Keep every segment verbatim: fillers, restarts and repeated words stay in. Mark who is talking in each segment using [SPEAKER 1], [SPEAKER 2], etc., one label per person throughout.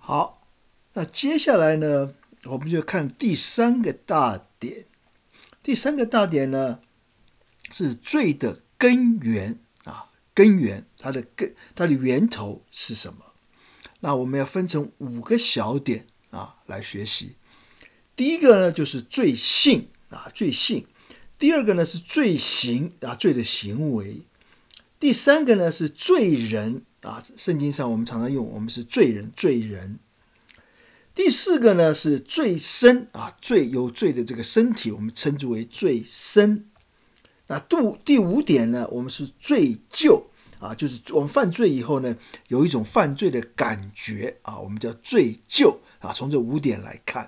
[SPEAKER 1] 好，那接下来呢，我们就看第三个大点。第三个大点呢，是罪的根源啊，根源它的根它的源头是什么？那我们要分成五个小点啊来学习。第一个呢，就是罪性啊，罪性；第二个呢是罪行啊，罪的行为；第三个呢是罪人啊，圣经上我们常常用我们是罪人，罪人。第四个呢是罪身啊，罪有罪的这个身体，我们称之为罪身。那第五点呢，我们是罪疚啊，就是我们犯罪以后呢，有一种犯罪的感觉啊，我们叫罪疚啊。从这五点来看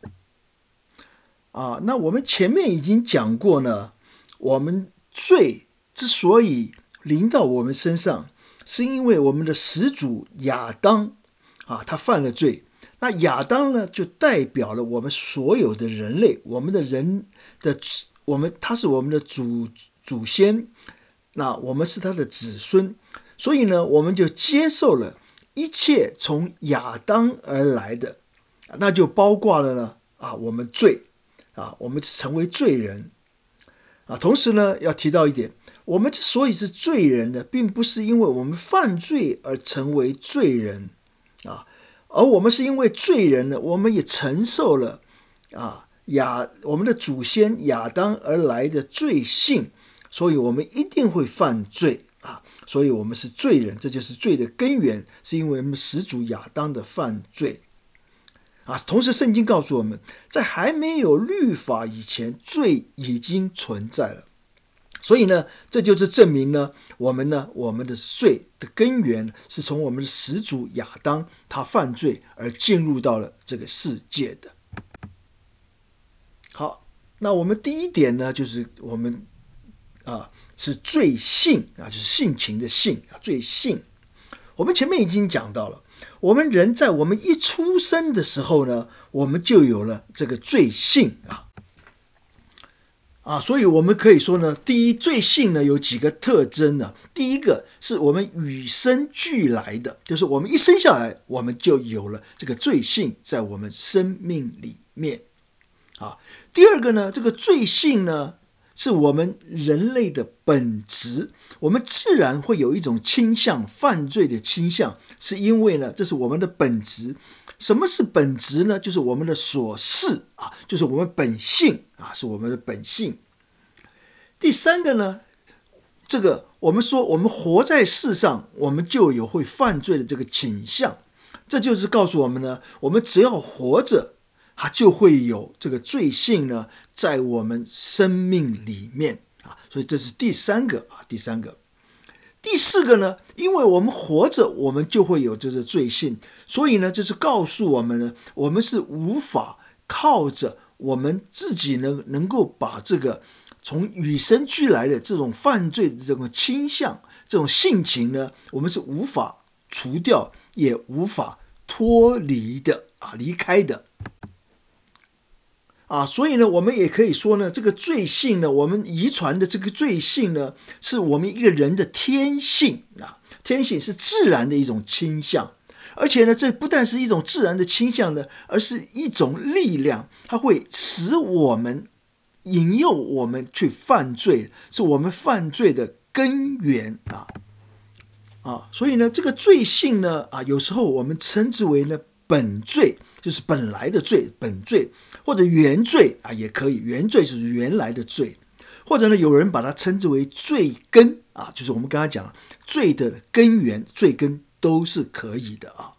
[SPEAKER 1] 啊，那我们前面已经讲过呢，我们罪之所以临到我们身上，是因为我们的始祖亚当啊，他犯了罪。那亚当呢，就代表了我们所有的人类，我们的人的我们，他是我们的祖祖先，那我们是他的子孙，所以呢，我们就接受了一切从亚当而来的，那就包括了呢啊，我们罪啊，我们成为罪人啊。同时呢，要提到一点，我们之所以是罪人呢，并不是因为我们犯罪而成为罪人啊。而我们是因为罪人呢，我们也承受了啊亚我们的祖先亚当而来的罪性，所以我们一定会犯罪啊，所以我们是罪人，这就是罪的根源，是因为我们始祖亚当的犯罪啊。同时，圣经告诉我们，在还没有律法以前，罪已经存在了。所以呢，这就是证明呢，我们呢，我们的罪的根源是从我们的始祖亚当他犯罪而进入到了这个世界的。好，那我们第一点呢，就是我们啊是罪性啊，就是性情的性啊，罪性。我们前面已经讲到了，我们人在我们一出生的时候呢，我们就有了这个罪性啊。啊，所以我们可以说呢，第一，罪性呢有几个特征呢？第一个是我们与生俱来的，就是我们一生下来，我们就有了这个罪性在我们生命里面。啊，第二个呢，这个罪性呢是我们人类的本质，我们自然会有一种倾向，犯罪的倾向，是因为呢，这是我们的本质。什么是本质呢？就是我们的所是啊，就是我们本性啊，是我们的本性。第三个呢，这个我们说我们活在世上，我们就有会犯罪的这个倾向，这就是告诉我们呢，我们只要活着，它就会有这个罪性呢，在我们生命里面啊，所以这是第三个啊，第三个。第四个呢，因为我们活着，我们就会有这个罪性，所以呢，这是告诉我们呢，我们是无法靠着我们自己呢，能够把这个从与生俱来的这种犯罪的这种倾向、这种性情呢，我们是无法除掉，也无法脱离的啊，离开的。啊，所以呢，我们也可以说呢，这个罪性呢，我们遗传的这个罪性呢，是我们一个人的天性啊，天性是自然的一种倾向，而且呢，这不但是一种自然的倾向呢，而是一种力量，它会使我们引诱我们去犯罪，是我们犯罪的根源啊啊，所以呢，这个罪性呢啊，有时候我们称之为呢本罪，就是本来的罪，本罪。或者原罪啊，也可以，原罪就是原来的罪，或者呢，有人把它称之为罪根啊，就是我们刚才讲罪的根源，罪根都是可以的啊。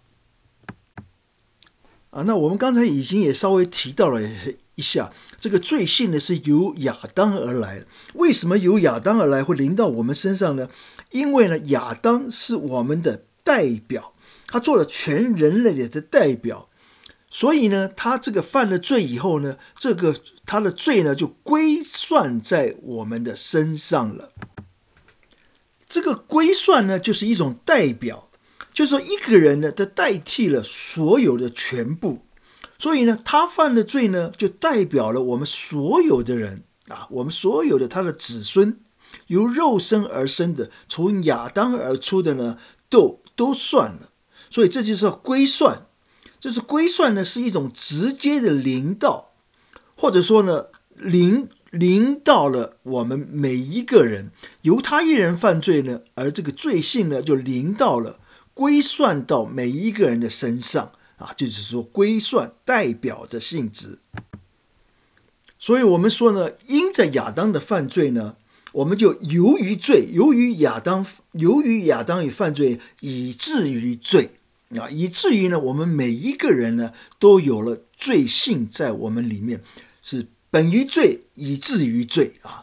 [SPEAKER 1] 啊，那我们刚才已经也稍微提到了一下，这个罪性呢是由亚当而来，为什么由亚当而来会临到我们身上呢？因为呢，亚当是我们的代表，他做了全人类的代表。所以呢，他这个犯了罪以后呢，这个他的罪呢就归算在我们的身上了。这个归算呢，就是一种代表，就是说一个人呢，他代替了所有的全部。所以呢，他犯的罪呢，就代表了我们所有的人啊，我们所有的他的子孙，由肉身而生的，从亚当而出的呢，都都算了。所以这就是要归算。 就是归算呢是一种直接的临到，或者说呢临临到了我们每一个人，由他一人犯罪呢，而这个罪性呢就临到了归算到每一个人的身上啊，就是说归算代表的性质。所以我们说呢，因着亚当的犯罪呢，我们就由于罪，由于亚当，由于亚当与犯罪，以至于罪啊，以至于呢，我们每一个人呢，都有了罪性在我们里面，是本于罪，以至于罪啊。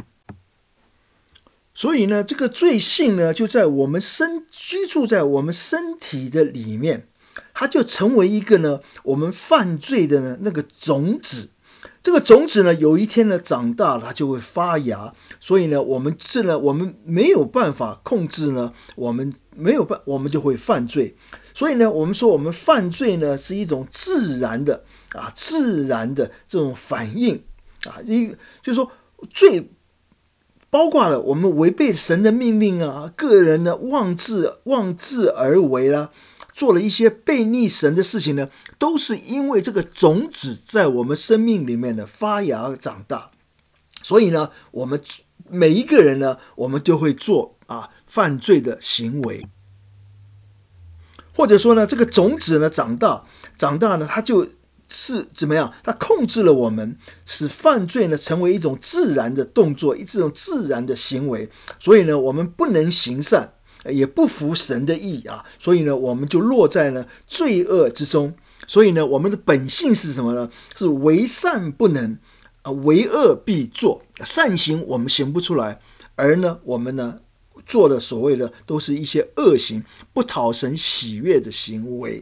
[SPEAKER 1] 所以呢，这个罪性呢，就在我们身居住在我们身体的里面，它就成为一个呢，我们犯罪的呢那个种子。这个种子呢，有一天呢长大了，它就会发芽。所以呢，我们是呢，我们没有办法控制呢，我们没有办，我们就会犯罪。所以呢，我们说我们犯罪呢是一种自然的啊，自然的这种反应啊，一就是说罪包括了我们违背神的命令啊，个人呢妄自妄自而为啦、啊。做了一些悖逆神的事情呢，都是因为这个种子在我们生命里面的发芽而长大。所以呢，我们每一个人呢，我们就会做啊犯罪的行为，或者说呢，这个种子呢长大，长大呢，它就是怎么样？它控制了我们，使犯罪呢成为一种自然的动作，一种自然的行为。所以呢，我们不能行善。也不服神的意啊，所以呢，我们就落在呢罪恶之中。所以呢，我们的本性是什么呢？是为善不能啊，为恶必作。善行我们行不出来，而呢，我们呢做的所谓的都是一些恶行，不讨神喜悦的行为。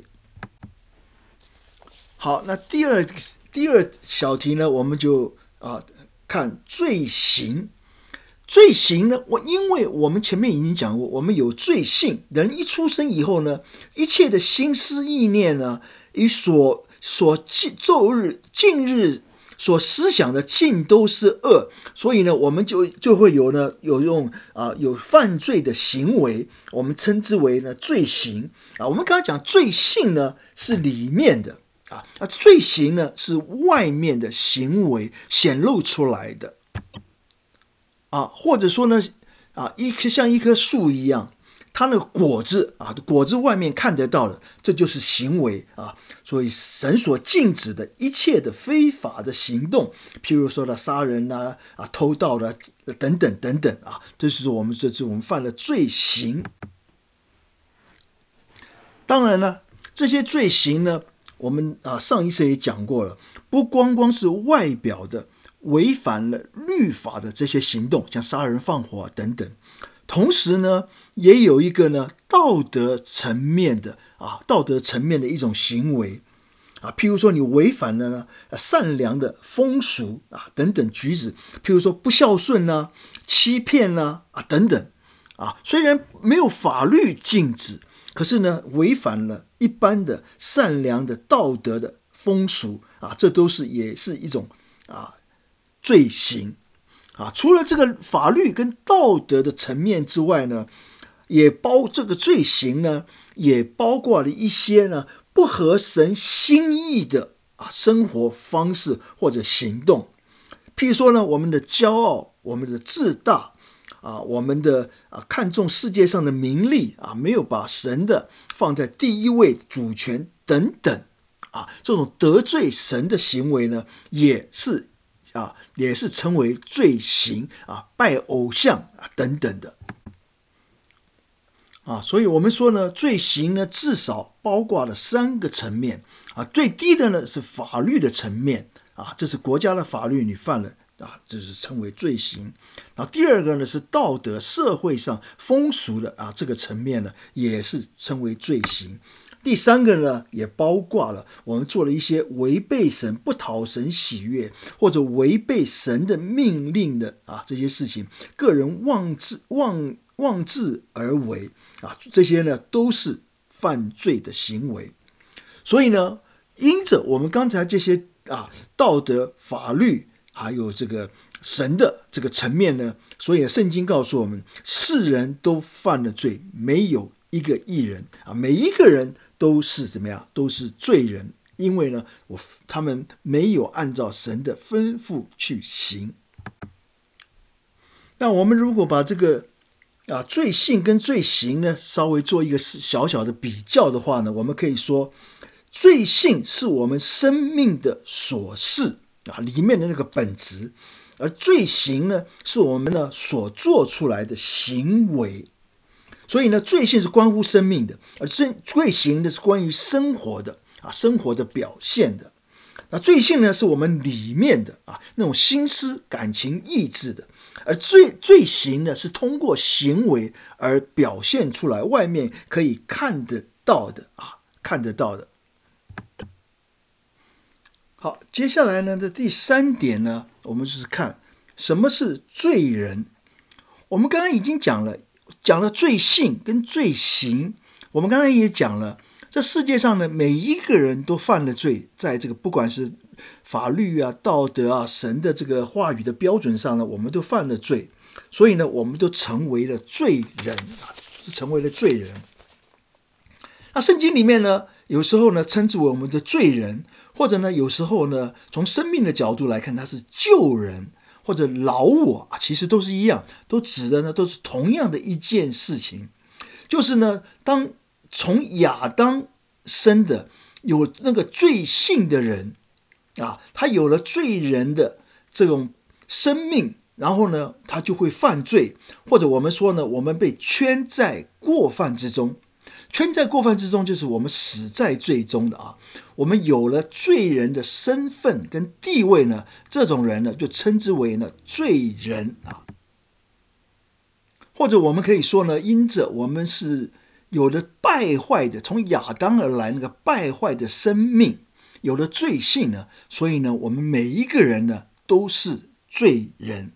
[SPEAKER 1] 好，那第二第二小题呢，我们就啊看罪行。罪行呢，我因为我们前面已经讲过，我们有罪性，人一出生以后呢，一切的心思意念呢，与所所昼日近日所思想的尽都是恶，所以呢，我们就就会有呢有用啊有犯罪的行为，我们称之为呢罪行啊。我们刚才讲罪性呢是里面的啊，那罪行呢是外面的行为显露出来的。啊，或者说呢，啊，一棵像一棵树一样，它那个果子啊，果子外面看得到的，这就是行为啊。所以神所禁止的一切的非法的行动，譬如说的杀人啊、啊偷盗的、啊、等等等等啊，这是我们这是我们犯了罪行。当然呢，这些罪行呢，我们啊上一次也讲过了，不光光是外表的。违反了律法的这些行动，像杀人放火、啊、等等，同时呢，也有一个呢道德层面的啊，道德层面的一种行为啊，譬如说你违反了呢善良的风俗啊等等举止，譬如说不孝顺呢、啊、欺骗呢 啊, 啊等等啊，虽然没有法律禁止，可是呢违反了一般的善良的道德的风俗啊，这都是也是一种啊。罪行啊，除了这个法律跟道德的层面之外呢，也包这个罪行呢，也包括了一些呢不合神心意的啊生活方式或者行动。譬如说呢，我们的骄傲，我们的自大啊，我们的啊看重世界上的名利啊，没有把神的放在第一位主权等等啊，这种得罪神的行为呢，也是。啊，也是称为罪行啊，拜偶像啊等等的啊，所以我们说呢，罪行呢至少包括了三个层面啊，最低的呢是法律的层面啊，这是国家的法律，你犯了啊，这是称为罪行。然后第二个呢是道德社会上风俗的啊，这个层面呢也是称为罪行。第三个呢，也包括了我们做了一些违背神、不讨神喜悦，或者违背神的命令的啊这些事情，个人妄自妄妄自而为啊，这些呢都是犯罪的行为。所以呢，因着我们刚才这些啊道德、法律，还有这个神的这个层面呢，所以圣经告诉我们，世人都犯了罪，没有一个义人啊，每一个人都是怎么样？都是罪人，因为呢，我他们没有按照神的吩咐去行。那我们如果把这个啊罪性跟罪行呢，稍微做一个小小的比较的话呢，我们可以说，罪性是我们生命的琐事啊里面的那个本质，而罪行呢，是我们呢所做出来的行为。所以呢，罪性是关乎生命的，而罪行呢是关于生活的啊，生活的表现的。那罪性呢，是我们里面的啊那种心思、感情、意志的，而罪罪行呢，是通过行为而表现出来，外面可以看得到的啊，看得到的。好，接下来呢，这第三点呢，我们就是看什么是罪人。我们刚刚已经讲了，讲了罪性跟罪行。我们刚才也讲了，这世界上呢，每一个人都犯了罪，在这个不管是法律啊、道德啊、神的这个话语的标准上呢，我们都犯了罪，所以呢，我们都成为了罪人啊，成为了罪人。那圣经里面呢，有时候呢称之为我们的罪人，或者呢有时候呢从生命的角度来看，他是救人或者老我，其实都是一样，都指的呢都是同样的一件事情，就是呢当从亚当生的有那个罪性的人啊，他有了罪人的这种生命，然后呢他就会犯罪，或者我们说呢我们被圈在过犯之中。圈在过犯之中，就是我们死在罪中的啊。我们有了罪人的身份跟地位呢，这种人呢就称之为呢罪人啊。或者我们可以说呢，因着我们是有了败坏的，从亚当而来那个败坏的生命，有了罪性呢，所以呢，我们每一个人呢都是罪人。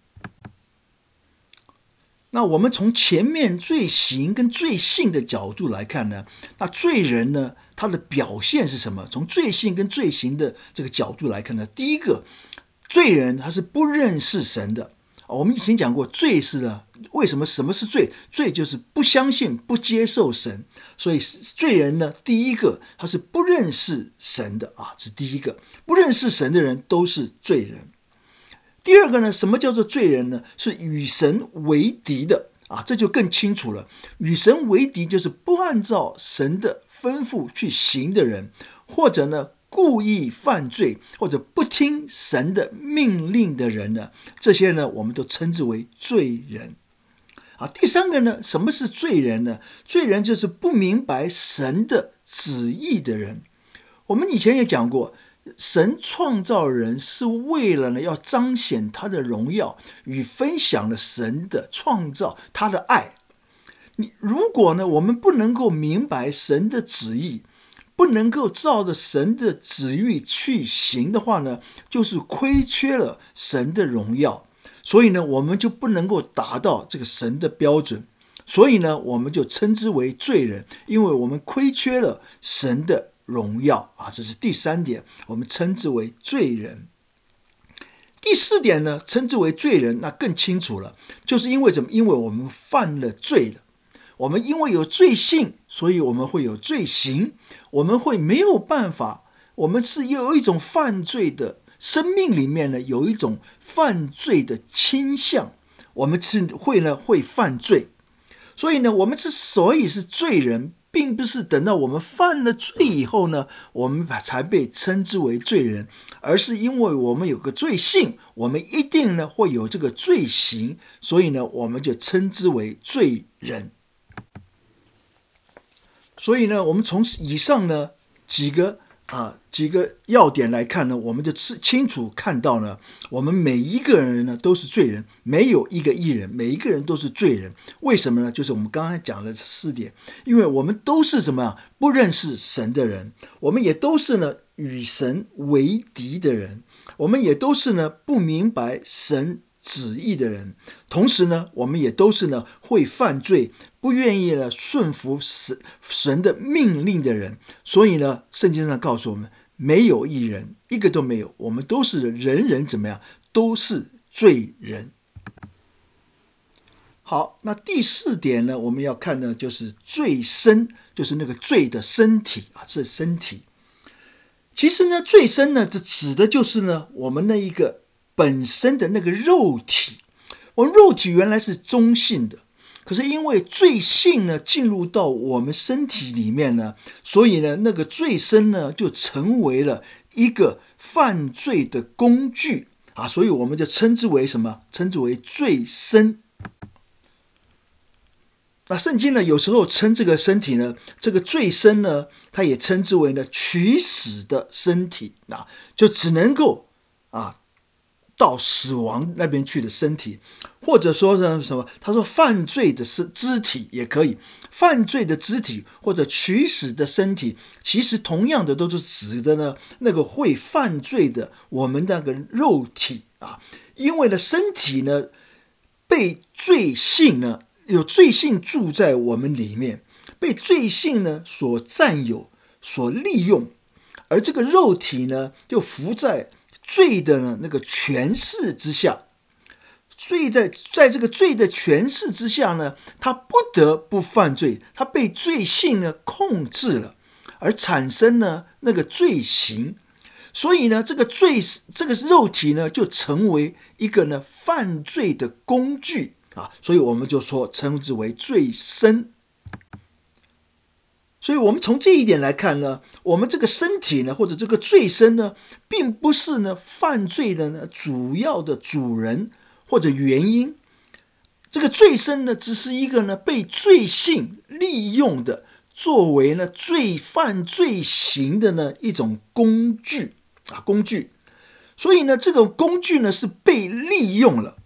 [SPEAKER 1] 那我们从前面罪行跟罪性的角度来看呢，那罪人呢，他的表现是什么？从罪性跟罪行的这个角度来看呢，第一个，罪人他是不认识神的。我们以前讲过，罪是呢，为什么什么是罪？罪就是不相信、不接受神，所以罪人呢，第一个他是不认识神的啊，这是第一个，不认识神的人都是罪人。第二个呢，什么叫做罪人呢？是与神为敌的啊，这就更清楚了。与神为敌就是不按照神的吩咐去行的人，或者呢故意犯罪，或者不听神的命令的人呢，这些呢我们都称之为罪人啊。第三个呢，什么是罪人呢？罪人就是不明白神的旨意的人。我们以前也讲过，神创造人是为了呢要彰显他的荣耀与分享了神的创造，他的爱。你如果呢我们不能够明白神的旨意，不能够照着神的旨意去行的话呢，就是亏缺了神的荣耀，所以呢我们就不能够达到这个神的标准，所以呢我们就称之为罪人，因为我们亏缺了神的荣耀啊，这是第三点，我们称之为罪人。第四点呢，称之为罪人，那更清楚了，就是因为什么？因为我们犯了罪了，我们因为有罪性，所以我们会有罪行，我们会没有办法，我们是有一种犯罪的生命里面呢，有一种犯罪的倾向，我们是会呢会犯罪，所以呢，我们之所以是罪人，并不是等到我们犯了罪以后呢，我们才被称之为罪人，而是因为我们有个罪性，我们一定呢会有这个罪行，所以呢我们就称之为罪人。所以呢，我们从以上呢几个啊几个要点来看呢，我们就清楚看到呢，我们每一个人呢都是罪人，没有一个义人，每一个人都是罪人。为什么呢？就是我们刚才讲的四点，因为我们都是什么啊？不认识神的人，我们也都是呢与神为敌的人，我们也都是呢不明白神旨意的人，同时呢我们也都是呢会犯罪，不愿意呢顺服神神的命令的人。所以呢圣经上告诉我们，没有一人，一个都没有，我们都是人人怎么样，都是罪人。好，那第四点呢，我们要看呢就是罪深。 就是那个罪的身体啊，这身体。其实呢，罪身呢，这指的就是呢，我们那一个本身的那个肉体。我们肉体原来是中性的，可是因为罪性呢进入到我们身体里面呢，所以呢，那个罪身呢就成为了一个犯罪的工具啊，所以我们就称之为什么？称之为罪身。那圣经呢，有时候称这个身体呢，这个罪身呢，它也称之为呢取死的身体啊，就只能够啊到死亡那边去的身体，或者说是什么？他说犯罪的肢体也可以，犯罪的肢体或者取死的身体，其实同样的都是指的呢那个会犯罪的我们那个肉体啊，因为呢身体呢被罪性呢。有罪性住在我们里面，被罪性呢所占有、所利用，而这个肉体呢，就服在罪的呢那个权势之下。罪在在这个罪的权势之下呢，他不得不犯罪，他被罪性呢控制了，而产生呢那个罪行。所以呢，这个罪这个肉体呢，就成为一个呢犯罪的工具。啊，所以我们就说称之为罪身。所以我们从这一点来看呢，我们这个身体呢，或者这个罪身呢，并不是呢犯罪的呢主要的主人或者原因。这个罪身呢，只是一个呢被罪性利用的，作为呢罪犯罪行的呢一种工具啊，工具。所以呢，这个工具呢是被利用了。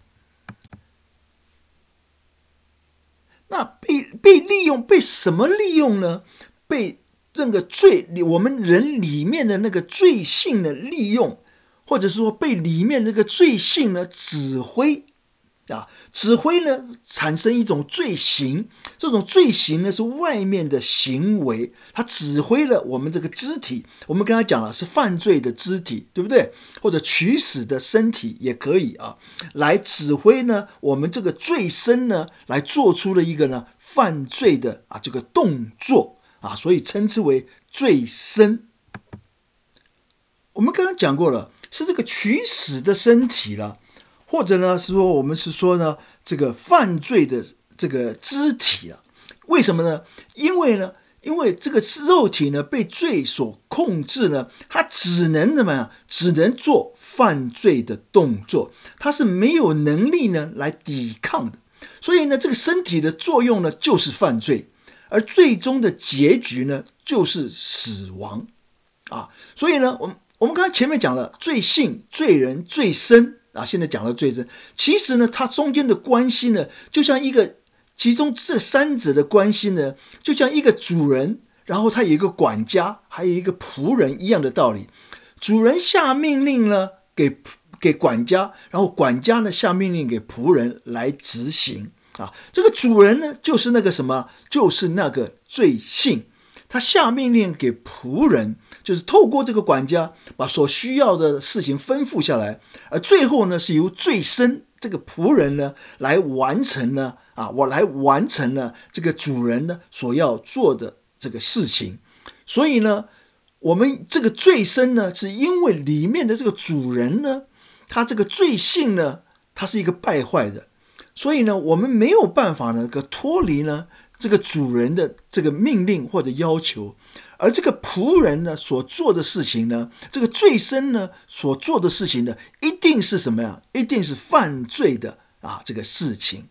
[SPEAKER 1] 那被被利用，被什么利用呢？被这个罪，我们人里面的那个罪性的利用，或者说被里面那个罪性呢指挥啊，指挥呢产生一种罪行，这种罪行呢是外面的行为，它指挥了我们这个肢体。我们刚才讲了是犯罪的肢体，对不对？或者取死的身体也可以啊，来指挥呢我们这个罪身呢，来做出了一个呢犯罪的啊这个动作啊，所以称之为罪身。我们刚刚讲过了，是这个取死的身体了。或者呢，是说我们是说呢，这个犯罪的这个肢体啊，为什么呢？因为呢，因为这个肉体呢被罪所控制呢，它只能怎么样？只能做犯罪的动作，它是没有能力呢来抵抗的。所以呢，这个身体的作用呢就是犯罪，而最终的结局呢就是死亡啊。所以呢，我们我们刚才前面讲了罪性、罪人、罪身。啊，现在讲到罪身，其实呢，它中间的关系呢，就像一个其中这三者的关系呢，就像一个主人，然后他有一个管家，还有一个仆人一样的道理。主人下命令呢给给管家，然后管家呢下命令给仆人来执行啊。这个主人呢，就是那个什么，就是那个罪性。他下命令给仆人，就是透过这个管家把所需要的事情吩咐下来，而最后呢是由罪身这个仆人呢来完成呢啊，我来完成呢这个主人呢所要做的这个事情。所以呢，我们这个罪身呢，是因为里面的这个主人呢，他这个罪性呢，他是一个败坏的，所以呢，我们没有办法呢个脱离呢。这个主人的这个命令或者要求，而这个仆人呢所做的事情呢，这个罪身呢所做的事情呢，一定是什么呀？一定是犯罪的啊这个事情，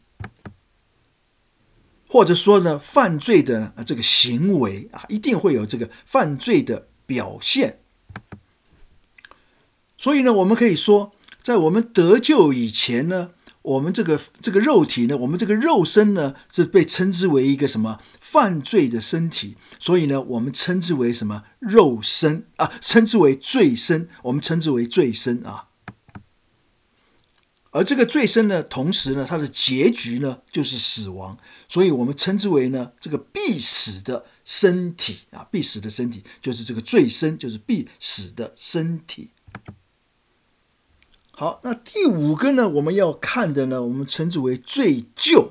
[SPEAKER 1] 或者说呢犯罪的啊这个行为啊，一定会有这个犯罪的表现。所以呢，我们可以说，在我们得救以前呢。我们这个这个肉体呢，我们这个肉身呢，是被称之为一个什么犯罪的身体，所以呢，我们称之为什么肉身啊，称之为罪身，我们称之为罪身啊。而这个罪身呢，同时呢，它的结局呢就是死亡，所以我们称之为呢这个必死的身体啊，必死的身体就是这个罪身，就是必死的身体。好，那第五个呢，我们要看的呢，我们称之为罪咎。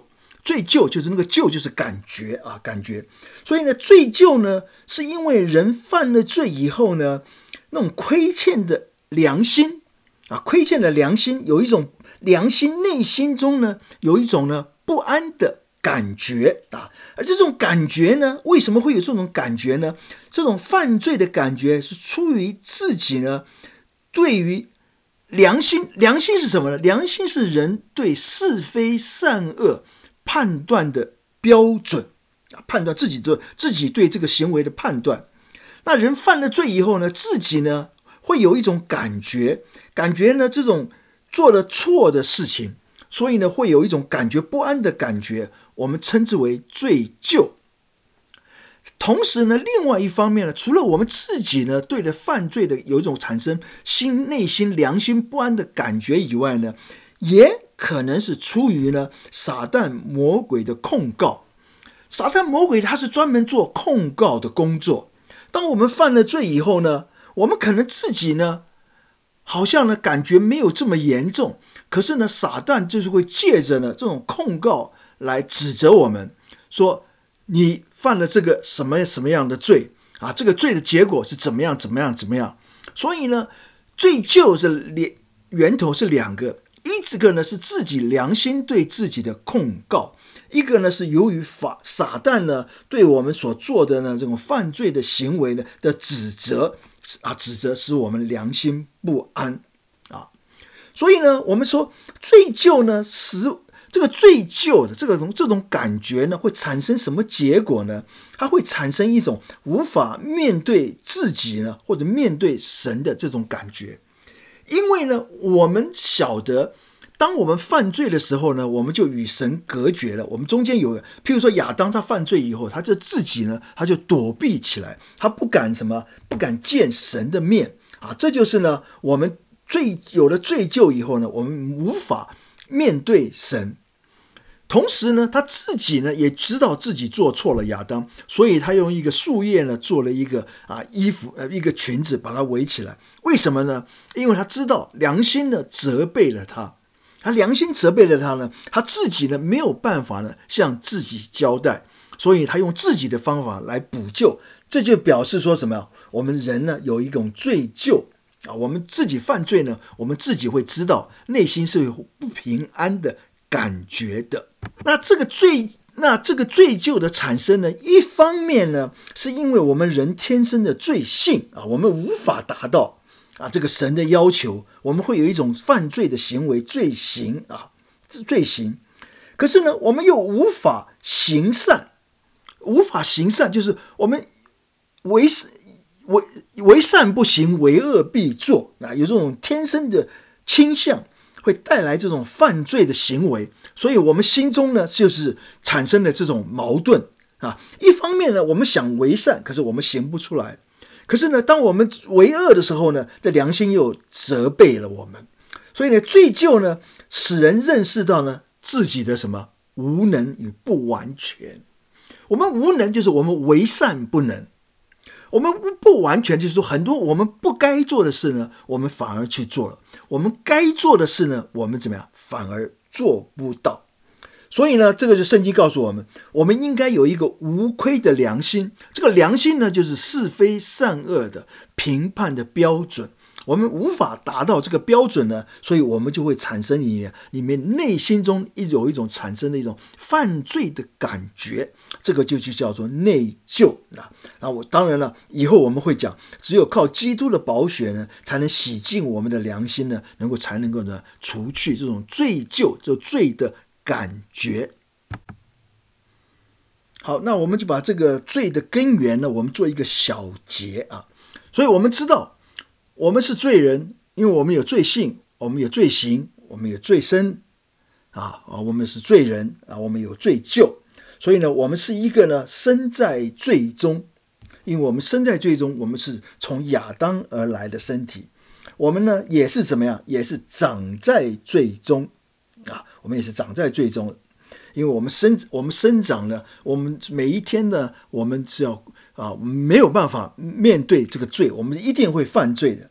[SPEAKER 1] 罪疚就是那个疚就是感觉啊，感觉。所以呢，罪疚呢，是因为人犯了罪以后呢，那种亏欠的良心啊，亏欠的良心，有一种良心内心中呢，有一种呢不安的感觉啊。而这种感觉呢，为什么会有这种感觉呢？这种犯罪的感觉是出于自己呢，对于良心，良心是什么呢？良心是人对是非善恶判断的标准，判断自己的自己对这个行为的判断。那人犯了罪以后呢，自己呢会有一种感觉，感觉呢这种做了错的事情，所以呢会有一种感觉不安的感觉，我们称之为罪疚。同时呢，另外一方面呢，除了我们自己呢对着犯罪的有一种产生心内心良心不安的感觉以外呢，也可能是出于呢撒旦魔鬼的控告。撒旦魔鬼他是专门做控告的工作。当我们犯了罪以后呢，我们可能自己呢好像呢感觉没有这么严重，可是呢撒旦就是会借着呢这种控告来指责我们，说你犯了这个什么什么样的罪啊？这个罪的结果是怎么样怎么样怎么样？所以呢，罪疚是源头是两个，一个呢是自己良心对自己的控告，一个呢是由于法撒旦呢对我们所做的呢这种犯罪的行为呢的指责啊，指责使我们良心不安啊。所以呢，我们说罪疚呢使这个罪疚的这个这种感觉呢，会产生什么结果呢？它会产生一种无法面对自己呢，或者面对神的这种感觉。因为呢，我们晓得，当我们犯罪的时候呢，我们就与神隔绝了。我们中间有，譬如说亚当他犯罪以后，他就自己呢，他就躲避起来，他不敢什么，不敢见神的面啊。这就是呢，我们罪有了罪疚以后呢，我们无法面对神。同时呢，他自己呢也知道自己做错了亚当，所以他用一个树叶呢做了一个啊衣服呃一个裙子把它围起来。为什么呢？因为他知道良心呢责备了他，他良心责备了他呢，他自己呢没有办法呢向自己交代，所以他用自己的方法来补救。这就表示说什么？我们人呢有一种罪疚啊，我们自己犯罪呢，我们自己会知道内心是有不平安的感觉的。那这个罪，那这个罪疚的产生呢，一方面呢，是因为我们人天生的罪性啊，我们无法达到啊这个神的要求，我们会有一种犯罪的行为罪行啊，罪行。可是呢，我们又无法行善，无法行善就是我们为为为善不行，为恶必作啊，有这种天生的倾向。会带来这种犯罪的行为，所以我们心中呢就是产生了这种矛盾啊。一方面呢，我们想为善，可是我们行不出来；可是呢，当我们为恶的时候呢，这良心又责备了我们。所以呢，罪疚呢，使人认识到呢自己的什么无能与不完全。我们无能就是我们为善不能。我们不完全就是说，很多我们不该做的事呢，我们反而去做了；我们该做的事呢，我们怎么样，反而做不到。所以呢，这个就圣经告诉我们，我们应该有一个无亏的良心。这个良心呢，就是是非善恶的评判的标准。我们无法达到这个标准呢，所以我们就会产生里面里面内心中有一种产生的一种犯罪的感觉，这个就就叫做内疚。那我当然了，以后我们会讲，只有靠基督的宝血呢，才能洗净我们的良心呢，能够才能够呢除去这种罪疚，这罪的感觉。好，那我们就把这个罪的根源呢，我们做一个小结啊。所以我们知道，我们是罪人，因为我们有罪性，我们有罪行，我们有罪身啊，我们是罪人啊，我们有罪疚，所以呢，我们是一个呢身在罪中，因为我们身在罪中，我们是从亚当而来的身体，我们呢也是怎么样，也是长在罪中啊，我们也是长在罪中，因为我们生我们生长呢，我们每一天呢，我们只要啊没有办法面对这个罪，我们一定会犯罪的。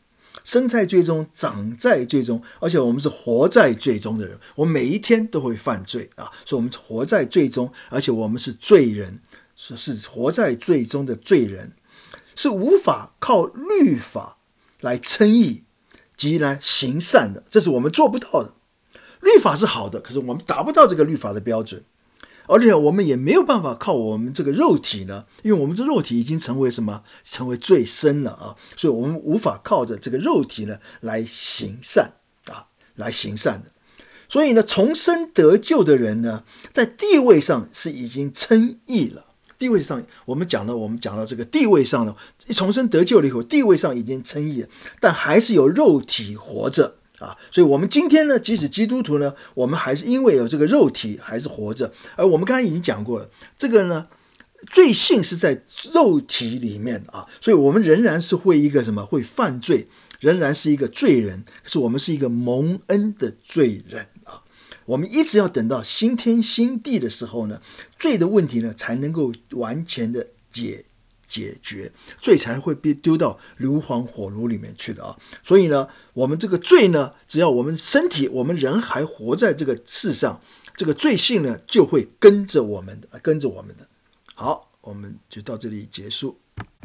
[SPEAKER 1] 生在罪中，长在罪中，而且我们是活在罪中的人，我们每一天都会犯罪啊，所以我们活在罪中，而且我们是罪人，是是活在罪中的罪人，是无法靠律法来称义及来行善的，这是我们做不到的。律法是好的，可是我们达不到这个律法的标准，而且我们也没有办法靠我们这个肉体呢，因为我们这肉体已经成为什么？成为罪身了啊！所以我们无法靠着这个肉体呢来行善啊，来行善的。所以呢，重生得救的人呢，在地位上是已经称义了。地位上，我们讲了，我们讲到这个地位上呢，重生得救了以后，地位上已经称义了，但还是有肉体活着。啊，所以我们今天呢，即使基督徒呢，我们还是因为有这个肉体还是活着。而我们刚才已经讲过了，这个呢，罪性是在肉体里面啊，所以我们仍然是会一个什么？会犯罪，仍然是一个罪人。可是我们是一个蒙恩的罪人啊。我们一直要等到新天新地的时候呢，罪的问题呢才能够完全的解解决，罪才会被丢到硫磺火炉里面去的啊！所以呢，我们这个罪呢，只要我们身体，我们人还活在这个世上，这个罪性呢就会跟着我们的，跟着我们的。好，我们就到这里结束。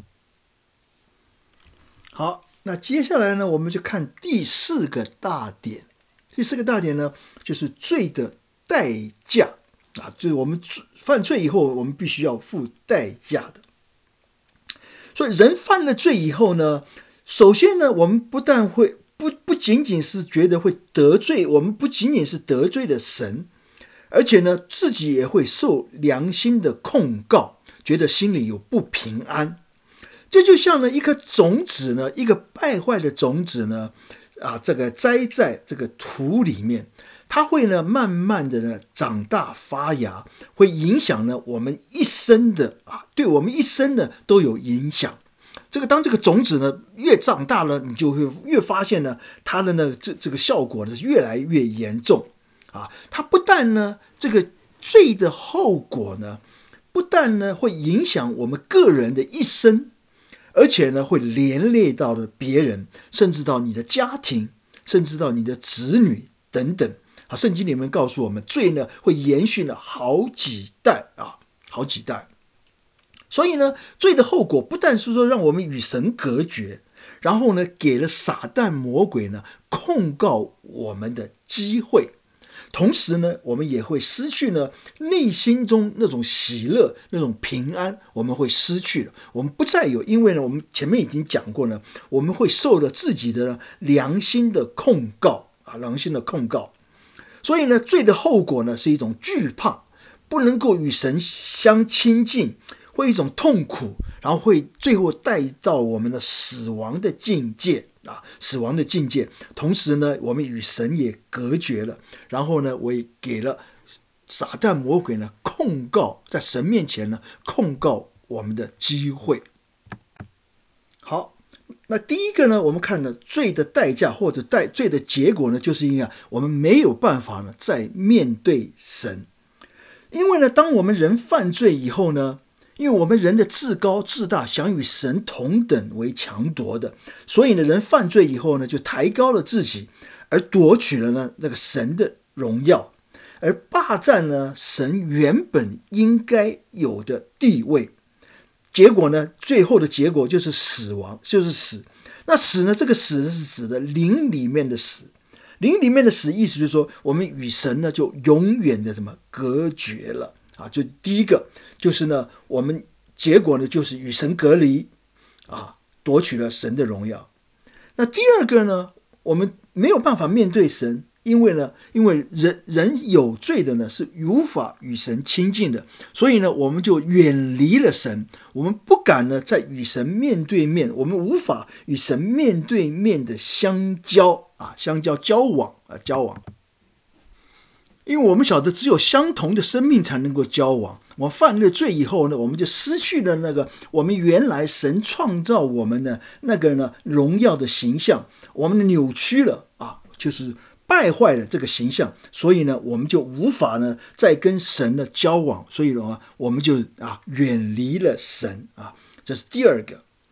[SPEAKER 1] 好，那接下来呢，我们就看第四个大点。第四个大点呢，就是罪的代价啊，就是我们犯罪以后，我们必须要付代价的。所以人犯了罪以后呢，首先呢，我们不但会不不仅仅是觉得会得罪，我们不仅仅是得罪了神，而且呢，自己也会受良心的控告，觉得心里有不平安。这就像呢一颗种子呢，一个败坏的种子呢，啊，这个栽在这个土里面，它会呢慢慢的呢长大发芽，会影响呢我们一生的啊，对我们一生呢都有影响。这个当这个种子呢越长大了，你就会越发现呢它的呢这这个效果呢越来越严重啊。它不但呢这个罪的后果呢，不但呢会影响我们个人的一生，而且呢会连累到了别人，甚至到你的家庭，甚至到你的子女等等。啊，圣经里面告诉我们，罪呢会延续了好几代啊，好几代。所以呢，罪的后果不但是说让我们与神隔绝，然后呢，给了撒旦魔鬼呢控告我们的机会，同时呢，我们也会失去呢内心中那种喜乐、那种平安，我们会失去了，我们不再有，因为呢，我们前面已经讲过呢，我们会受了自己的良心的控告啊，良心的控告。所以呢，罪的后果呢是一种惧怕，不能够与神相亲近，会一种痛苦，然后会最后带到我们的死亡的境界啊，死亡的境界。同时呢，我们与神也隔绝了，然后呢，我也给了撒旦魔鬼呢控告，在神面前呢控告我们的机会。好。那第一个呢，我们看呢，罪的代价或者代罪的结果呢，就是因为我们没有办法呢再面对神。因为呢，当我们人犯罪以后呢，因为我们人的自高自大，想与神同等为强夺的，所以呢，人犯罪以后呢，就抬高了自己，而夺取了呢这个神的荣耀，而霸占了神原本应该有的地位。结果呢，最后的结果就是死亡，就是死。那死呢，这个死是指的灵里面的死，灵里面的死，意思就是说，我们与神呢就永远的什么隔绝了啊。就第一个就是呢，我们结果呢就是与神隔离啊，夺取了神的荣耀。那第二个呢，我们没有办法面对神。因为呢，因为人人有罪的呢是无法与神亲近的，所以呢，我们就远离了神，我们不敢呢再与神面对面，我们无法与神面对面的相交啊，相交交往啊，交往。因为我们晓得，只有相同的生命才能够交往。我们犯了罪以后呢，我们就失去了那个我们原来神创造我们的那个呢荣耀的形象，我们扭曲了啊，就是败坏了这个形象，所以呢，我们就无法呢再跟神的交往，所以呢，我们就啊远离了神啊，这是第二个。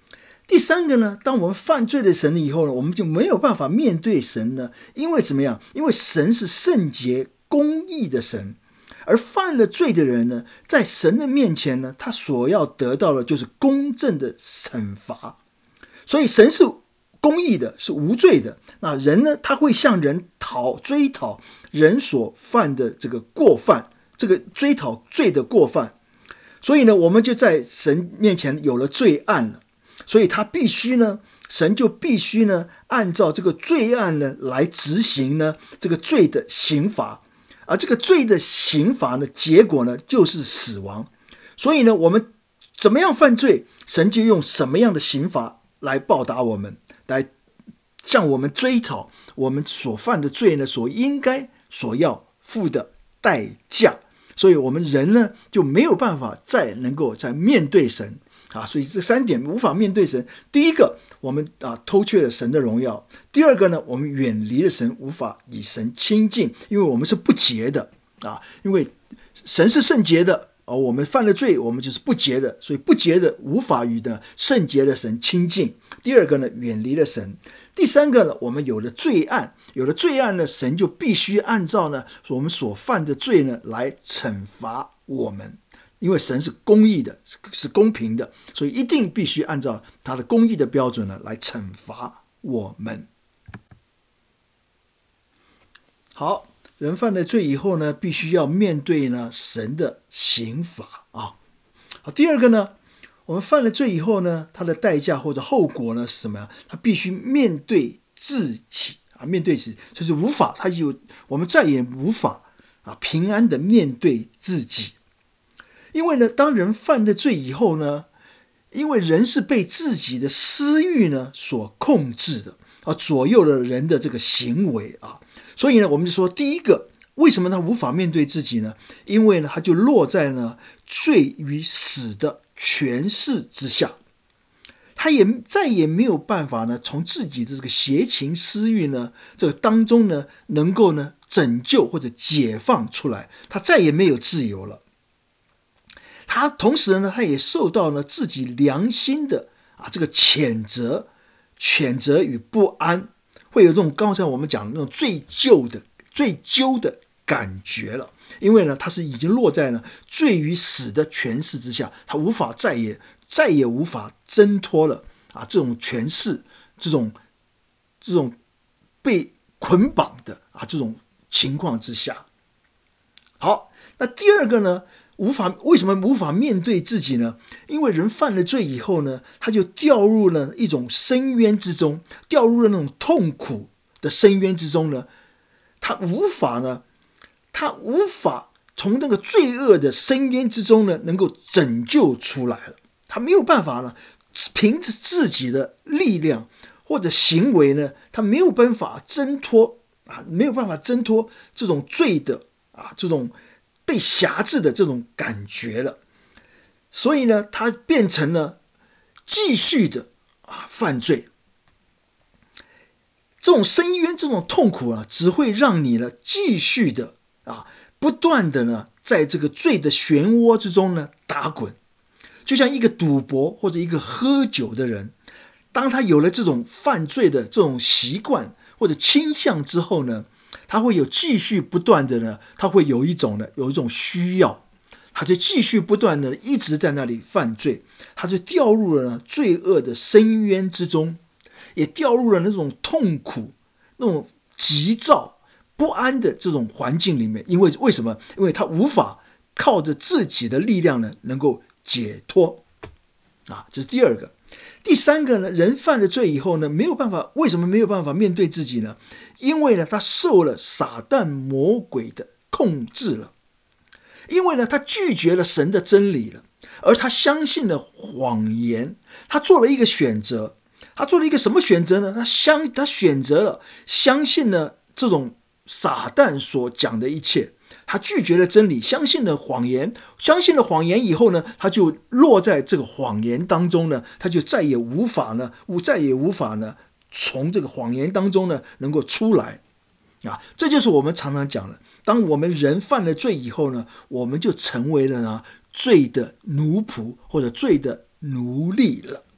[SPEAKER 1] 第三个呢，当我们犯罪了神了以后呢，我们就没有办法面对神呢，因为怎么样？因为神是圣洁公义的神，而犯了罪的人呢，在神的面前呢，他所要得到的就是公正的惩罚。所以神是公义的，是无罪的。那人呢，他会向人讨追讨人所犯的这个过犯，这个追讨罪的过犯。所以呢，我们就在神面前有了罪案了。所以他必须呢，神就必须呢，按照这个罪案呢来执行呢这个罪的刑罚，而这个罪的刑罚呢，结果呢就是死亡。所以呢，我们怎么样犯罪，神就用什么样的刑罚来报答我们，来向我们追讨我们所犯的罪呢所应该所要付的代价。所以我们人呢就没有办法再能够再面对神啊，所以这三点无法面对神。第一个，我们啊偷却了神的荣耀；第二个呢，我们远离了神，无法与神亲近，因为我们是不洁的啊，因为神是圣洁的，而我们犯了罪，我们就是不洁的，所以不洁的无法与呢圣洁的神亲近。第二个呢，远离了神；第三个呢，我们有了罪案，有了罪案呢，神就必须按照呢我们所犯的罪呢来惩罚我们。因为神是公义的，是公平的，所以一定必须按照他的公义的标准呢来惩罚我们。好，人犯了罪以后呢，必须要面对呢神的刑罚啊。好，第二个呢，我们犯了罪以后呢，他的代价或者后果呢是什么呀？他必须面对自己啊，面对自己，就是无法，他有我们再也无法啊平安的面对自己。因为呢，当人犯了罪以后呢，因为人是被自己的私欲呢所控制的啊，左右了人的这个行为啊，所以呢，我们就说第一个，为什么他无法面对自己呢？因为呢，他就落在呢罪与死的权势之下，他也再也没有办法呢从自己的这个邪情私欲呢这个当中呢能够呢拯救或者解放出来，他再也没有自由了。他同时呢，他也受到了自己良心的啊这个谴责、谴责与不安，会有这种刚才我们讲的那种罪疚的、罪疚的感觉了。因为呢，他是已经落在了罪与死的权势之下，他无法再也再也无法挣脱了啊这种权势、这种这种被捆绑的啊这种情况之下。好，那第二个呢？无法为什么无法面对自己呢？因为人犯了罪以后呢，他就掉入了一种深渊之中，掉入了那种痛苦的深渊之中呢。他无法呢，他无法从那个罪恶的深渊之中呢，能够拯救出来了。他没有办法呢，凭着自己的力量或者行为呢，他没有办法挣脱啊，没有办法挣脱这种罪的啊，这种被辖制的这种感觉了，所以呢，他变成了继续的啊犯罪。这种深渊、这种痛苦啊，只会让你呢继续的啊，不断的呢，在这个罪的漩涡之中呢打滚。就像一个赌博或者一个喝酒的人，当他有了这种犯罪的这种习惯或者倾向之后呢，他会有继续不断的呢，他会有一种呢，有一种需要，他就继续不断的一直在那里犯罪，他就掉入了呢罪恶的深渊之中，也掉入了那种痛苦、那种急躁、不安的这种环境里面。因为为什么？因为他无法靠着自己的力量呢，能够解脱啊，这是第二个。第三个呢，人犯了罪以后呢，没有办法，为什么没有办法面对自己呢？因为呢，他受了撒旦魔鬼的控制了，因为呢，他拒绝了神的真理了，而他相信了谎言，他做了一个选择，他做了一个什么选择呢？他相，他选择了相信了这种撒旦所讲的一切。他拒绝了真理，相信了谎言，相信了谎言以后呢，他就落在这个谎言当中呢，他就再也无法呢，再也无法呢，从这个谎言当中呢，能够出来啊！这就是我们常常讲的，当我们人犯了罪以后呢，我们就成为了呢罪的奴仆或者罪的奴隶了。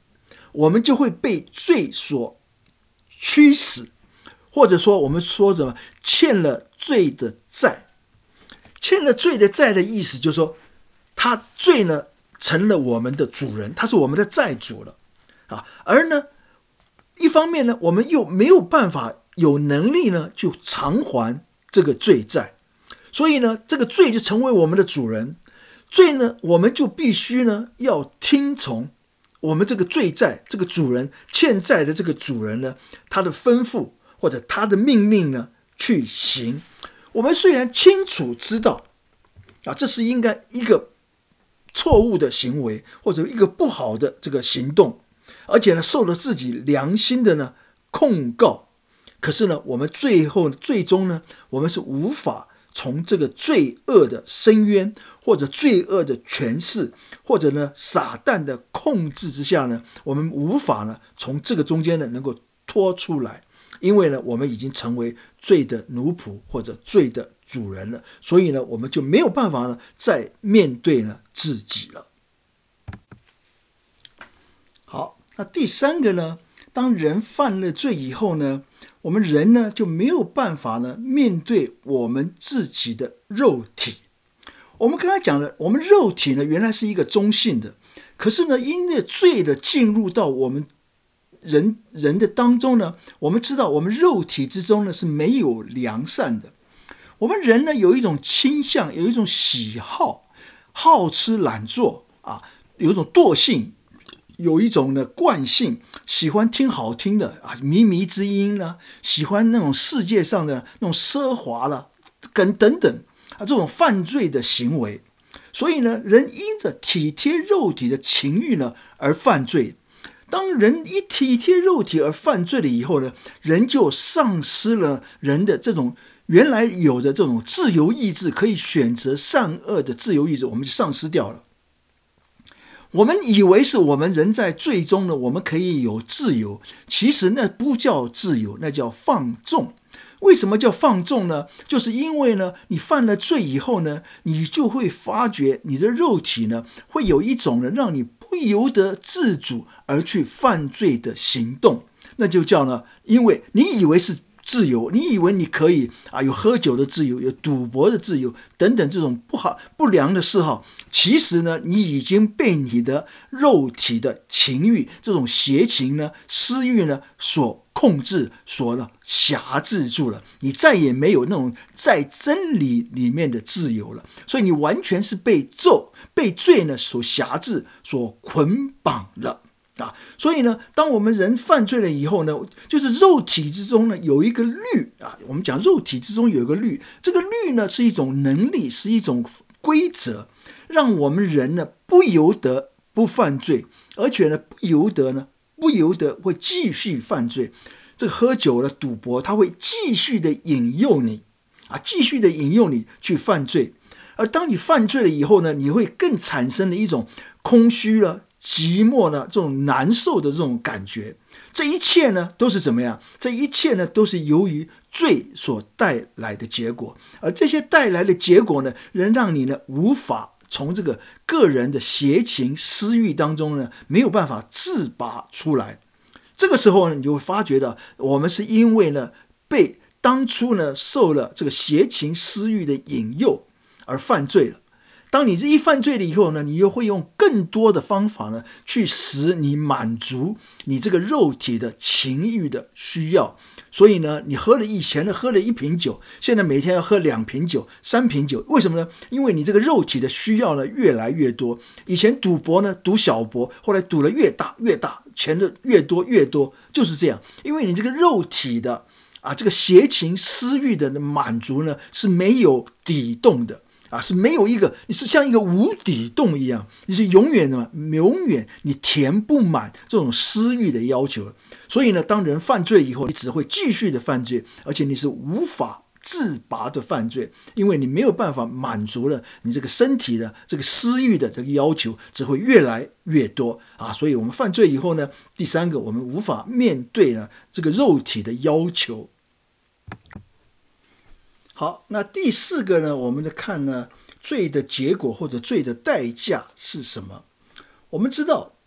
[SPEAKER 1] 我们就会被罪所驱使，或者说我们说什么欠了罪的债。欠了罪的债的意思就是说，他罪呢成了我们的主人，他是我们的债主了啊。而呢，一方面呢，我们又没有办法有能力呢就偿还这个罪债，所以呢，这个罪就成为我们的主人。罪呢，我们就必须呢要听从我们这个罪债这个主人欠债的这个主人呢，他的吩咐或者他的命令呢去行。我们虽然清楚知道啊，这是应该一个错误的行为或者一个不好的这个行动，而且呢受了自己良心的呢控告，可是呢我们最后最终呢我们是无法从这个罪恶的深渊或者罪恶的权势或者呢撒旦的控制之下呢，我们无法呢从这个中间呢能够脱出来，因为呢我们已经成为罪的奴仆或者罪的主人了，所以呢我们就没有办法呢再面对呢自己了。好，那第三个呢，当人犯了罪以后呢，我们人呢就没有办法呢面对我们自己的肉体。我们刚才讲了，我们肉体呢原来是一个中性的，可是呢因为罪的进入到我们人人的当中呢，我们知道我们肉体之中呢是没有良善的。我们人呢有一种倾向，有一种喜好，好吃懒做啊，有一种惰性，有一种呢惯性，喜欢听好听的啊，靡靡之音呢，喜欢那种世界上的那种奢华了，等等等啊，这种犯罪的行为。所以呢，人因着体贴肉体的情欲呢而犯罪。当人一体贴肉体而犯罪了以后呢，人就丧失了人的这种原来有的这种自由意志，可以选择善恶的自由意志，我们就丧失掉了。我们以为是我们人在罪中呢，我们可以有自由，其实那不叫自由，那叫放纵。为什么叫放纵呢？就是因为呢，你犯了罪以后呢，你就会发觉你的肉体呢，会有一种呢，让你不由得自主而去犯罪的行动，那就叫呢，因为你以为是自由，你以为你可以啊，有喝酒的自由，有赌博的自由等等这种不好不良的嗜好，其实呢，你已经被你的肉体的情欲这种邪情呢、私欲呢所控制，所呢辖制住了，你再也没有那种在真理里面的自由了，所以你完全是被咒、被罪呢所辖制、所捆绑了。啊，所以呢，当我们人犯罪了以后呢，就是肉体之中呢有一个律啊，我们讲肉体之中有一个律，这个律呢是一种能力，是一种规则，让我们人呢不由得不犯罪，而且呢不由得呢不由得会继续犯罪。这个喝酒了、赌博，它会继续的引诱你啊，继续的引诱你去犯罪。而当你犯罪了以后呢，你会更产生了一种空虚了、寂寞呢，这种难受的这种感觉。这一切呢都是怎么样？这一切呢都是由于罪所带来的结果，而这些带来的结果呢，能让你呢无法从这个个人的邪情私欲当中呢没有办法自拔出来。这个时候呢，你就会发觉到，我们是因为呢被当初呢受了这个邪情私欲的引诱而犯罪了。当你这一犯罪了以后呢，你又会用更多的方法呢，去使你满足你这个肉体的情欲的需要。所以呢，你喝了以前呢喝了一瓶酒，现在每天要喝两瓶酒、三瓶酒，为什么呢？因为你这个肉体的需要呢越来越多。以前赌博呢赌小博，后来赌了越大越大，钱的越多越多，就是这样。因为你这个肉体的啊这个邪情私欲的满足呢是没有底洞的。啊，是没有一个，你是像一个无底洞一样，你是永远的嘛，永远你填不满这种私欲的要求。所以呢，当人犯罪以后，你只会继续的犯罪，而且你是无法自拔的犯罪，因为你没有办法满足了你这个身体的这个私欲的这个要求，只会越来越多啊。所以我们犯罪以后呢，第三个，我们无法面对呢这个肉体的要求。好，那第四个呢，我们来看呢，罪的结果或者罪的代价是什么？我们知道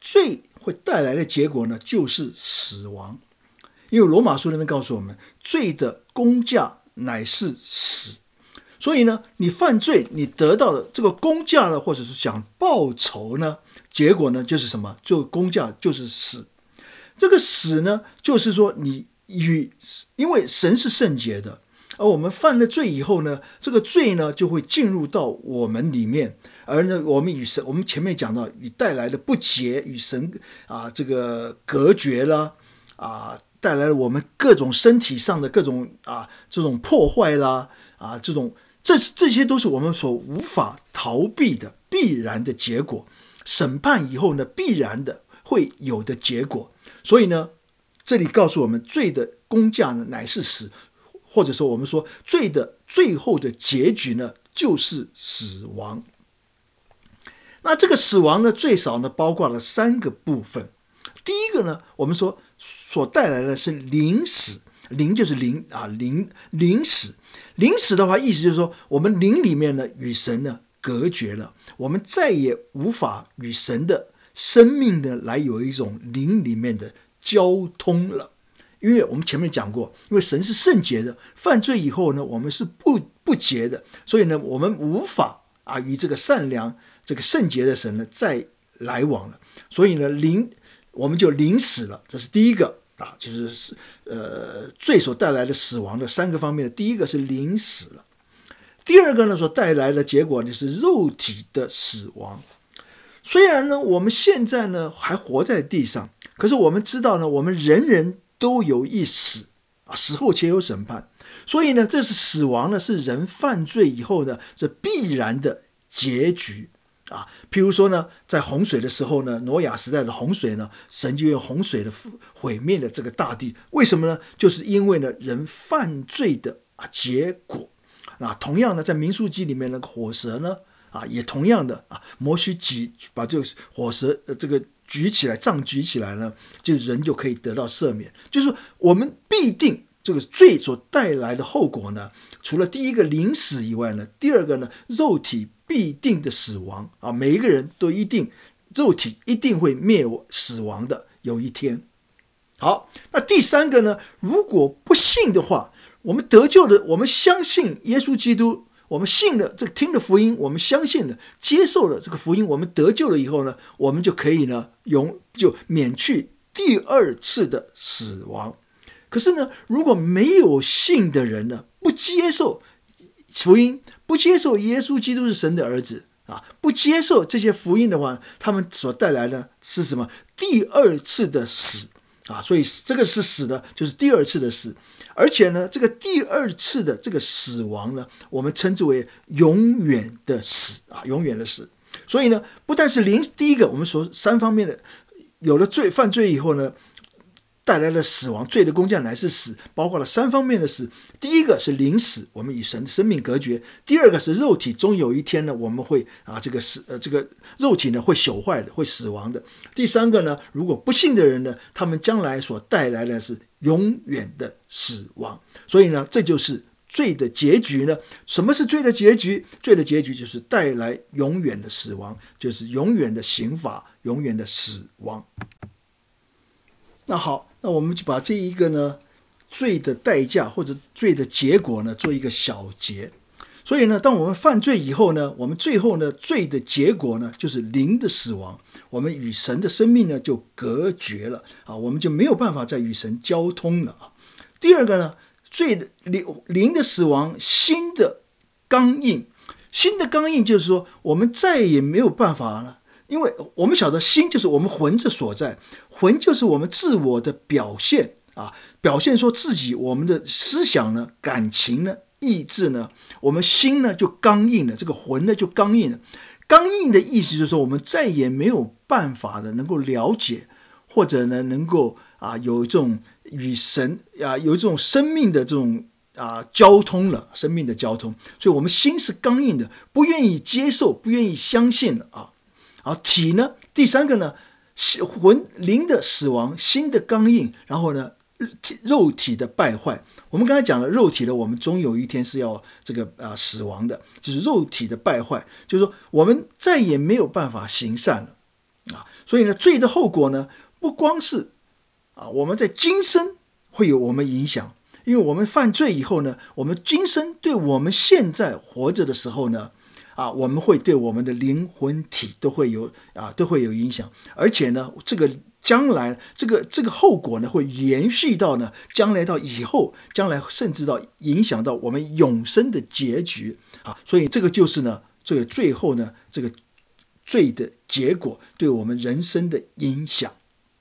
[SPEAKER 1] 罪会带来的结果呢，就是死亡。因为罗马书那边告诉我们，罪的工价乃是死。所以呢，你犯罪，你得到的这个工价呢，或者是想报仇呢，结果呢就是什么？就工价就是死。这个死呢，就是说你与因为神是圣洁的，而我们犯了罪以后呢，这个罪呢就会进入到我们里面，而呢我们与神，我们前面讲到与带来的不洁，与神啊这个隔绝了啊，带来了我们各种身体上的各种啊这种破坏啦啊这种。这这些都是我们所无法逃避的必然的结果，审判以后呢，必然的会有的结果。所以呢，这里告诉我们，罪的工价呢乃是死，或者说我们说罪的最后的结局呢就是死亡。那这个死亡呢，最少呢包括了三个部分。第一个呢，我们说所带来的是灵死，灵就是灵啊，灵灵死。灵死的话，意思就是说，我们灵里面呢与神呢隔绝了，我们再也无法与神的生命呢来有一种灵里面的交通了。因为我们前面讲过，因为神是圣洁的，犯罪以后呢，我们是不不洁的，所以呢，我们无法啊与这个善良、这个圣洁的神呢再来往了。所以呢，灵我们就灵死了，这是第一个。啊，就是呃罪所带来的死亡的三个方面的，第一个是灵死了，第二个呢所带来的结果就是肉体的死亡。虽然呢我们现在呢还活在地上，可是我们知道呢，我们人人都有一死啊，死后且有审判。所以呢，这是死亡呢是人犯罪以后呢这必然的结局。啊，譬如说呢，在洪水的时候呢，挪亚时代的洪水呢，神就用洪水的毁灭了这个大地。为什么呢？就是因为呢，人犯罪的啊结果。啊，同样呢，在民数记里面那个火蛇呢，啊，也同样的啊，摩西举把这个火蛇、呃、这个举起来，杖举起来呢，就人就可以得到赦免。就是我们必定这个罪所带来的后果呢，除了第一个灵死以外呢，第二个呢，肉体必定的死亡啊，每一个人都一定肉体一定会灭死亡的，有一天。好，那第三个呢，如果不信的话，我们得救的，我们相信耶稣基督，我们信了这个听了福音，我们相信了接受了这个福音，我们得救了以后呢，我们就可以呢永就免去第二次的死亡。可是呢，如果没有信的人呢，不接受福音，不接受耶稣基督是神的儿子啊，不接受这些福音的话，他们所带来的是什么？第二次的死啊！所以这个是死的，就是第二次的死。而且呢，这个第二次的这个死亡呢，我们称之为永远的死啊，永远的死。所以呢，不但是灵，第一个我们说三方面的，有了罪犯罪以后呢，带来了死亡，罪的工价乃是死，包括了三方面的死。第一个是灵死，我们与神的生命隔绝；第二个是肉体，终有一天呢，我们会啊，这个死呃，这个肉体呢会朽坏的，会死亡的。第三个呢，如果不信的人呢，他们将来所带来的是永远的死亡。所以呢，这就是罪的结局呢。什么是罪的结局？罪的结局就是带来永远的死亡，就是永远的刑罚，永远的死亡。那好，那我们就把这一个呢罪的代价或者罪的结果呢做一个小结。所以呢，当我们犯罪以后呢，我们最后呢罪的结果呢就是灵的死亡，我们与神的生命呢就隔绝了啊，我们就没有办法再与神交通了啊。第二个呢，罪的灵的死亡，心的刚硬，心的刚硬就是说我们再也没有办法了。因为我们晓得心就是我们魂之所在，魂就是我们自我的表现啊，表现说自己我们的思想呢、感情呢、意志呢，我们心呢就刚硬了，这个魂呢就刚硬了。刚硬的意思就是说，我们再也没有办法的能够了解，或者呢能够啊有这种与神啊有这种生命的这种啊交通了，生命的交通，所以我们心是刚硬的，不愿意接受，不愿意相信了啊。好，体呢，第三个呢，魂灵的死亡，心的刚硬，然后呢，肉体的败坏。我们刚才讲了，肉体的我们终有一天是要这个啊、呃、死亡的，就是肉体的败坏，就是说我们再也没有办法行善了啊。 所以呢，罪的后果呢，不光是啊我们在今生会有我们影响，因为我们犯罪以后呢，我们今生对我们现在活着的时候呢，啊，我们会对我们的灵魂体都会有啊都会有影响，而且呢，这个将来这个这个后果呢，会延续到呢将来到以后，将来甚至到影响到我们永生的结局啊，所以这个就是呢，这个最后呢，这个罪的结果对我们人生的影响。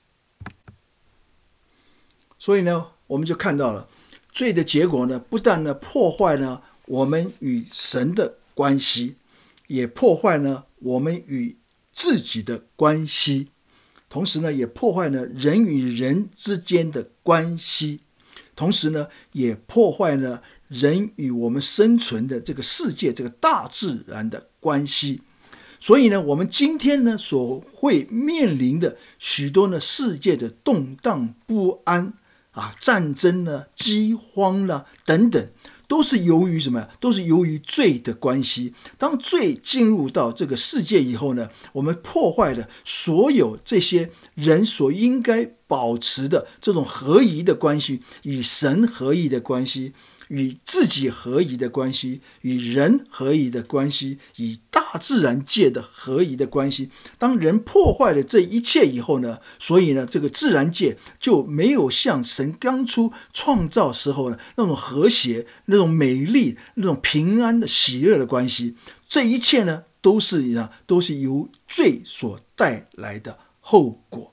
[SPEAKER 1] 所以呢，我们就看到了罪的结果呢，不但呢破坏了我们与神的关系，也破坏了我们与自己的关系，同时呢，也破坏了人与人之间的关系，同时呢，也破坏了人与我们生存的这个世界、这个大自然的关系。所以呢，我们今天呢所会面临的许多呢世界的动荡不安啊，战争呢、饥荒呢等等，都是由于什么？都是由于罪的关系。当罪进入到这个世界以后呢，我们破坏了所有这些人所应该保持的这种合一的关系，与神合一的关系，与自己合一的关系，与人合一的关系，与大自然界的合一的关系。当人破坏了这一切以后呢，所以呢，这个自然界就没有像神当初创造时候呢那种和谐、那种美丽、那种平安的喜乐的关系。这一切呢，都是都是由罪所带来的后果。